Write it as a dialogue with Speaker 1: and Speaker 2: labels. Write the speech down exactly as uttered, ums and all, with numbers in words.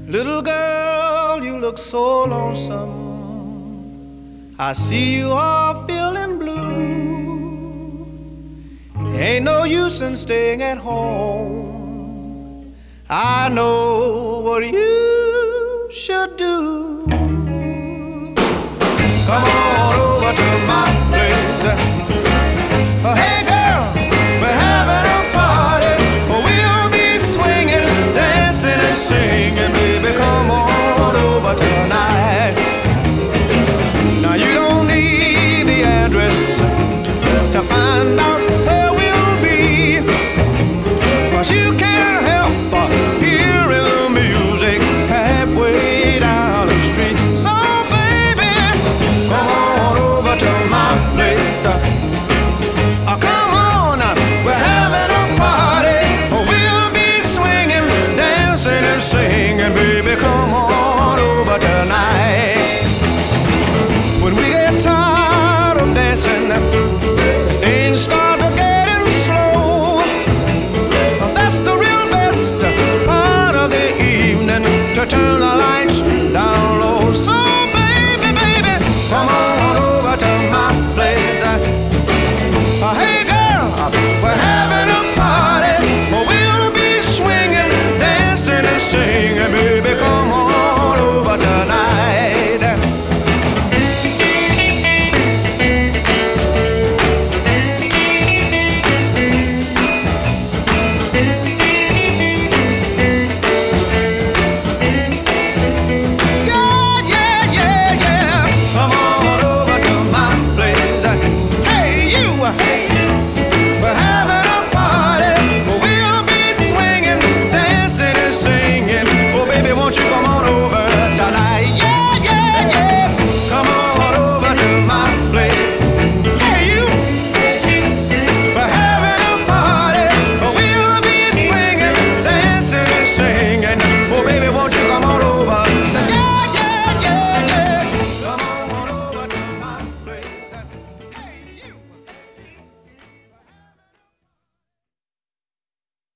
Speaker 1: Little girl, you look so lonesome. I see you are feeling blue. Ain't no use in staying at home. I know what you should do. Come on over to my place. Oh, hey girl, we're having a party. We'll be swinging, dancing and singing. Baby, come on over tonight. Now you don't need the address to find out where we'll be, 'cause you can't help but hearing the music halfway down the street. So baby, come on over to my place. Oh, come on, we're having a party. We'll be swinging, dancing and singing. Baby, come on over tonight. When we get tired of dancing, things start to getting slow. That's the real best part of the evening, to turn the lights